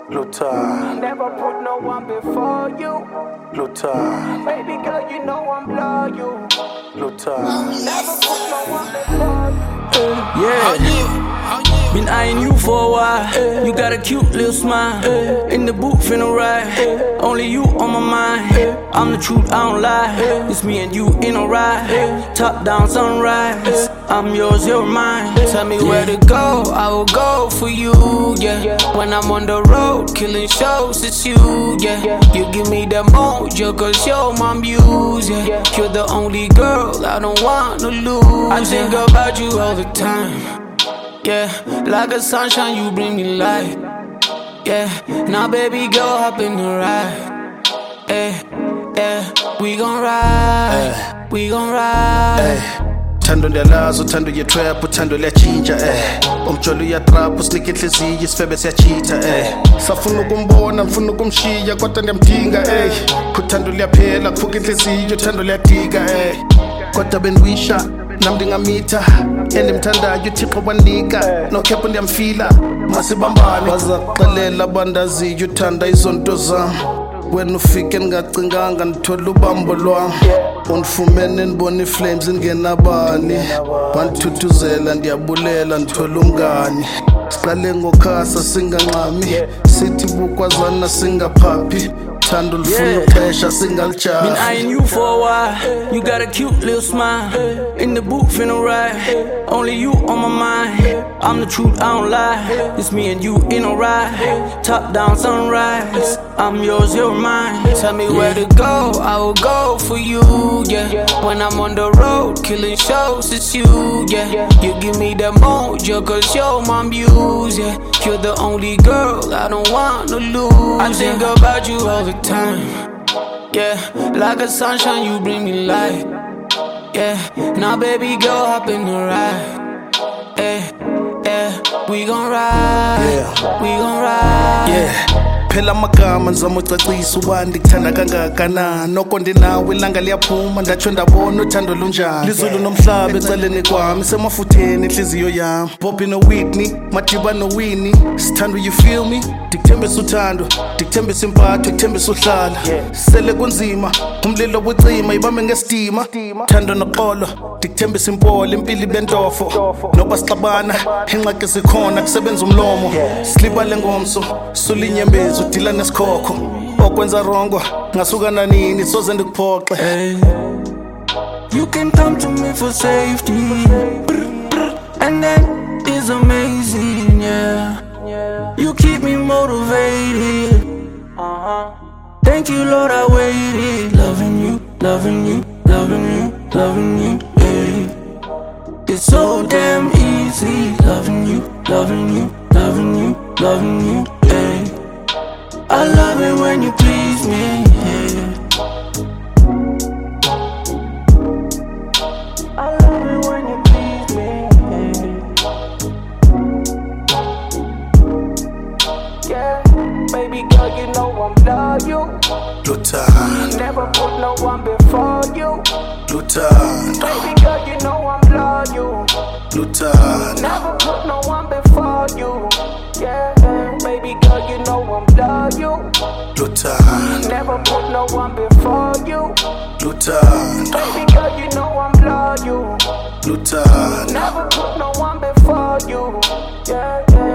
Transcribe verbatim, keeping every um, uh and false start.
Lutan. Never put no one before you. Lutan. Baby girl, you know I'm loyal. Lutan. Never put no one before you. Yeah, been eyeing you for a while. You got a cute little smile. In the booth, finna ride. Only you on my mind. I'm the truth, I don't lie. It's me and you in a ride. Top down sunrise. I'm yours, you're mine. Tell me where to go, I will go for you, yeah. When I'm on the road, killing shows, it's you, yeah. You give me the mojo, cause you're my muse, yeah. You're the only girl I don't want to lose. I think about you all the time. Yeah, like a sunshine, you bring me light. Yeah, now baby girl, hop in the ride. Yeah, yeah, we gon' ride, we gon' ride. Thando liyalazo, thando ye-trap, thando liyatshintsha eh. Umjolo uyatrap, usinika inhliziyo, isifebe siyachitha eh. Safuna ukumbona, ngifuna ukumshiya, kodwa ndiyamdinga eh. Uthando liyaphela, kufuka inhliziyo, thando liyadika eh. Kodwa bendiwisha, nami ndingamitha, endimthandayo uThixo wanika, nokhepha ndiyamfila, masibambane. Bazakuxelela abandaziyo uthanda izonto zami. Wena ufike ngingacinganga ndithola ubambo lwami. Undifumene ndibona iflames ingenabani. Wandithuthuzela ndiyabulela ndithola umngani. Siqale ngokhasa singanxami, sithi bukwazana singaphaphi. Thando lifuna uxesha singalijahi. Been eyeing you for a while. You got a cute little smile. In the booth, finna ride. Only you on my mind. I'm the truth, I don't lie. It's me and you in a ride. Top down sunrise. I'm yours, you're mine. Tell me where to go, I will go for you, yeah. When I'm on the road, killing shows, it's you, yeah. You give me the mojo, cause you're my muse, yeah. You're the only girl I don't want to lose. I think about you all the time. Yeah, like a sunshine, you bring me light. Yeah, now baby girl, hop in the ride. Yeah, yeah, we gon' ride, Yeah. we gon' ride. Yeah. Phela amagama nizama ucacisa ubani ndikuthanda kangakanani. Noko ndinawe ilanga liyaphuma ndatsho ndabona uthando lunjani. Lizulu nomhlaba eceleni kwami, semafutheni inhliziyo yami. Bobby no Whitney, Madiba no Winnie. Sithando, you feel me? Ndikuthembisa uthando, ndikuthembisa impatho, ndikuthembisa uhlala. Sele kunzima, umlilo wucima, ibambe ngesidima. Thando noxolo, ndikuthembisa impolo, impilo ibentofo. Noba sixabana, ingxaki zikhona, kusebenza umlomo. Silibale ngomso, sulinyembezi udila nesikhokho. Okwenza rongo, ngasuka nanini, soze ndikuphoxe. Hey, you can come to me for safety, and that is amazing, yeah. You keep me motivated. Thank you, Lord, I waited. Loving you, loving you, loving you, loving you, yeah. It's so damn easy. Loving you, loving you, loving you, loving you, yeah. I love it when you please me, yeah. I love it when you please me, yeah. Yeah, baby girl, you know I'm loyal. Lutan. Never put no one before you. Lutan. Baby girl, you know I'm loyal. Lutan. Never put no one before you. Yeah, baby girl, you know I'm loyal. Lutan. Never put no one before you. Lutan. Baby girl, you know I'm loyal. Lutan. Never put no one before you. Yeah, yeah.